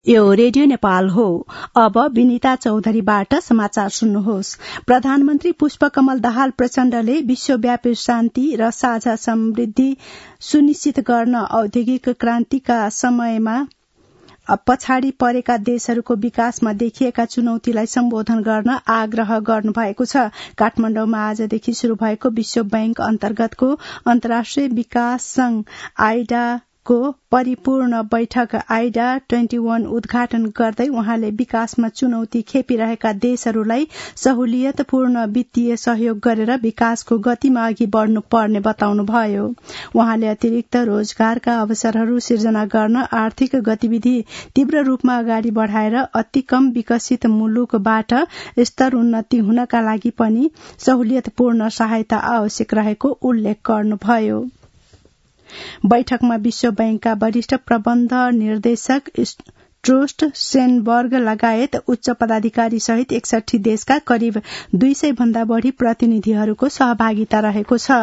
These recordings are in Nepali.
यो रेडियो नेपाल हो। अब विनिता चौधरीबाट समाचार सुन्नुहोस्। प्रधानमन्त्री पुष्पकमल दाहाल प्रचण्डले विश्वव्यापी शान्ति र साझा समृद्धि सुनिश्चित गर्न औद्योगिक क्रान्तिका समयमा पछाडि परेका देशहरूको विकासमा देखिएका चुनौतीलाई सम्बोधन गर्न आग्रह गर्नुभएको छ। काठमाडौँमा आजदेखि शुरू भएको विश्व बैंक अन्तर्गतको अन्तर्राष्ट्रिय विकास संघ आइडा को परिपूर्ण बैठक आइडा 21 उद्घाटन गर्दै उहाँले विकासमा चुनौती खेपिरहेका देशहरूलाई सहुलियतपूर्ण वित्तीय सहयोग गरेर विकासको गतिमा अघि बढ्नुपर्ने बताउनुभयो। उहाँले अतिरिक्त रोजगारका अवसरहरू सिर्जना गर्न आर्थिक गतिविधि तीव्र रूपमा अगाडि बढ़ाएर अति कम विकसित मुलुकबाट स्तर उन्नति हुनका लागि पनि सहुलियतपूर्ण सहायता आवश्यक रहेको उल्लेख गर्नुभयो। बैठकमा विश्व बैंकका वरिष्ठ प्रबन्ध निर्देशक ट्रोस्ट सेनबर्ग लगायत उच्च पदाधिकारी सहित 61 देशका करिब 200 भन्दा बढ़ी प्रतिनिधिहरूको सहभागिता रहेको छ।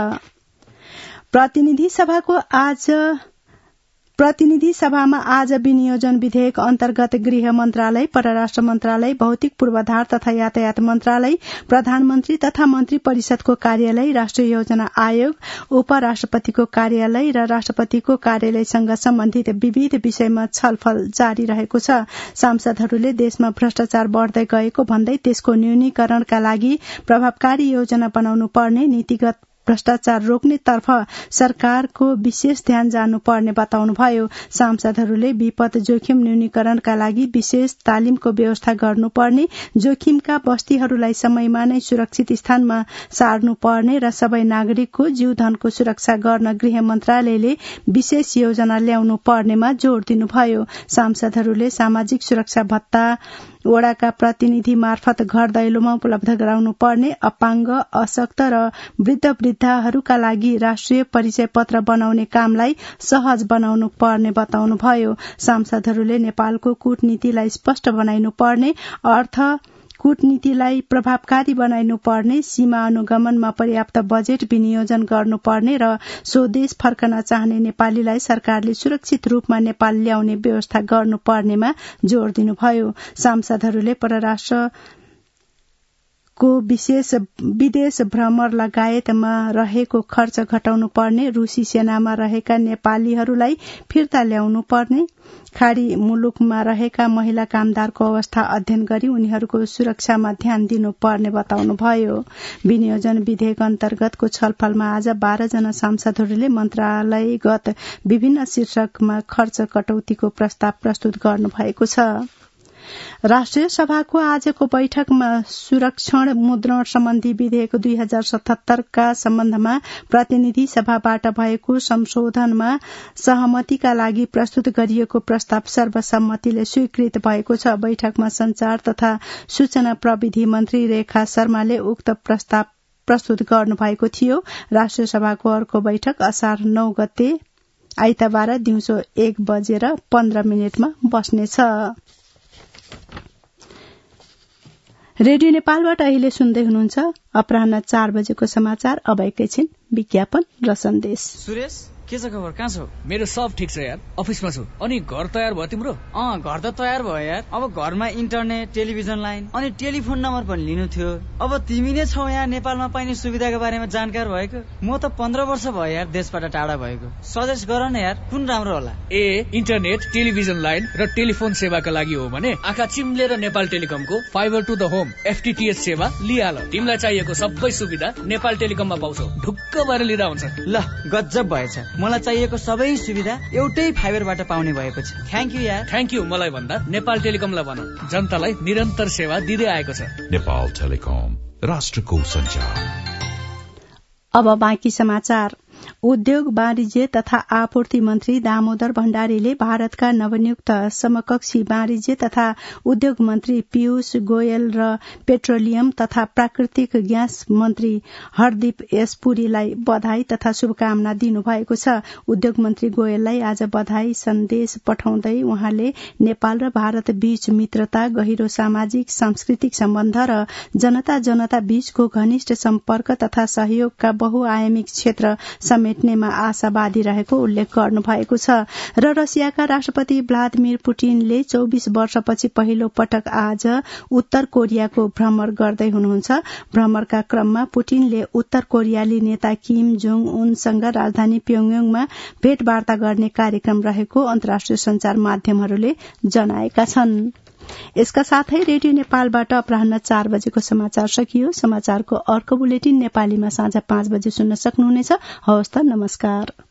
प्रतिनिधि सभामा आज विनियोजन विधेयक अन्तर्गत गृह मन्त्रालय, परराष्ट्र मन्त्रालय, भौतिक पूर्वाधार तथा यातायात मन्त्रालय, प्रधानमन्त्री तथा मन्त्री परिषदको कार्यालय, राष्ट्रिय योजना आयोग, उपराष्ट्रपतिको कार्यालय र राष्ट्रपतिको कार्यालयसँग सम्बन्धित विविध विषयमा छलफल जारी रहेको छ। सांसदहरूले देशमा भ्रष्टाचार बढ़दै गएको भन्दै त्यसको न्यूनीकरणका लागि प्रभावकारी योजना बनाउनु पर्ने, नीतिगत भ्रष्टाचार रोक्ने तर्फ सरकारको विशेष ध्यान जानुपर्ने बताउनुभयो। सांसदहरूले विपद जोखिम न्यूनीकरणका लागि विशेष तालिमको व्यवस्था गर्नुपर्ने, जोखिमका बस्तीहरूलाई समयमा नै सुरक्षित स्थानमा सार्नुपर्ने र सबै नागरिकको जीवधनको सुरक्षा गर्न गृह मन्त्रालयले विशेष योजना ल्याउनु पर्नेमा जोड़ दिनुभयो। सांसदहरूले सामाजिक सुरक्षा भत्ता वडाका प्रतिनिधि मार्फत घर दैलोमा उपलब्ध गराउनु पर्ने, अपाङ्ग, अशक्त र वृद्धहरूका लागि राष्ट्रिय परिचय पत्र बनाउने कामलाई सहज बनाउनु पर्ने बताउनुभयो। सांसदहरूले नेपालको कूटनीतिलाई स्पष्ट बनाइनु पर्ने, अर्थ कूटनीतिलाई प्रभावकारी बनाइनु पर्ने, सीमा अनुगमनमा पर्याप्त बजेट विनियोजन गर्नुपर्ने र स्वदेश फर्कन चाहने नेपालीलाई सरकारले सुरक्षित रूपमा नेपाल ल्याउने व्यवस्था गर्नुपर्नेमा जोड़ दिनुभयो। सांसदहरूले परराष्ट्र को विदेश भ्रमण लगायतमा रहेको खर्च घटाउनु पर्ने, रूसी सेनामा रहेका नेपालीहरूलाई फिर्ता ल्याउनु पर्ने, खाड़ी मुलुकमा रहेका महिला कामदारको अवस्था अध्ययन गरी उनीहरूको सुरक्षामा ध्यान दिनुपर्ने बताउनुभयो। विनियोजन विधेयक अन्तर्गतको छलफलमा आज 12 जना सांसदहरूले मन्त्रालयगत विभिन्न शीर्षकमा खर्च कटौतीको प्रस्ताव प्रस्तुत गर्नुभएको छ। राष्ट्रिय सभाको आजको बैठकमा सुरक्षण मुद्रण सम्बन्धी विधेयक 2077 का सम्बन्धमा प्रतिनिधि सभाबाट भएको संशोधनमा सहमतिका लागि प्रस्तुत गरिएको प्रस्ताव सर्वसम्मतिले स्वीकृत भएको छ। बैठकमा संचार तथा सूचना प्रविधि मन्त्री रेखा शर्माले उक्त प्रस्ताव प्रस्तुत गर्नुभएको थियो। राष्ट्रिय सभाको अर्को बैठक असार 9 गते आइतबार दिउँसो 1:15 बस्नेछ। रेडियो नेपालबाट अहिले सुन्दै हुनुहुन्छ अपराह्न 4 बजेको समाचार। अब एकैछिन विज्ञापन र सन्देश। सुरेश, के छ खबर? कहाँ छौ? मेरो सब ठिक छ यार, अफिसमा छु। अनि घर तयार भयो तिम्रो? घर त तयार भयो यार। अब घरमा इन्टरनेट, टेलिभिजन लाइन अनि टेलिफोन नम्बर पनि लिनु थियो। अब तिमी नै छौ यहाँ नेपालमा पाइने सुविधाको बारेमा जानकार भएको। म त 15 वर्ष भयो यार देशबाट टाढा भएको। सजेस्ट गर न यार, कुन राम्रो होला? इन्टरनेट, टेलिभिजन लाइन र टेलिफोन सेवाका लागि हो भने आँखा चिम्लेर नेपाल टेलिकमको fibre to the home FTTH सेवा लिहाल। तिमीलाई चाहिएको सबै सुविधा नेपाल टेलिकममा पाउँछौ। ढुक्क भएर लिँदा हुन्छ। ल, गजब भएछ। मलाई चाहिएको सबै सुविधा एउटै फाइबरबाट पाउने भएको छ। थ्यांक यू यार। थ्यांक यू मलाई भन्दा नेपाल टेलिकमलाई भन। जनतालाई निरन्तर सेवा दिँदै आएको छ। नेपाल टेलिकम, राष्ट्रको सञ्चार। अब बाँकी समाचार। उद्योग, वाणिज्य तथा आपूर्ति मन्त्री दामोदर भण्डारीले भारतका नवनियुक्त समकक्षी वाणिज्य तथा उद्योग मन्त्री पीयूष गोयल र पेट्रोलियम तथा प्राकृतिक ग्यास मन्त्री हरदीप एस पुरीलाई बधाई तथा शुभकामना दिनुभएको छ। उद्योग मन्त्री गोयललाई आज बधाई सन्देश पठाउँदै उहाँले नेपाल र भारत बीच मित्रता, गहिरो सामाजिक सांस्कृतिक सम्बन्ध र जनता जनता बीचको घनिष्ठ सम्पर्क तथा सहयोगका बहुआयामिक क्षेत्र समेट्नेमा आशावादी रहेको उल्लेख गर्नुभएको छ। र रसियाका राष्ट्रपति भ्लादिमिर पुटिनले 24 वर्षपछि पहिलो पटक आज उत्तर कोरियाको भ्रमण गर्दै हुनुहुन्छ। भ्रमणका क्रममा पुटिनले उत्तर कोरियाली नेता किम जोङ उनसँग राजधानी प्योङयाङमा भेटवार्ता गर्ने कार्यक्रम रहेको अन्तर्राष्ट्रिय संचार माध्यमहरूले जनाएका छन्। यसका साथै रेडियो नेपालबाट अपराह्न 4 बजेको समाचार सकियो। समाचारको अर्को बुलेटिन नेपालीमा साँझ 5 बजे सुन्न सक्नुहुनेछ। हवस् त, नमस्कार।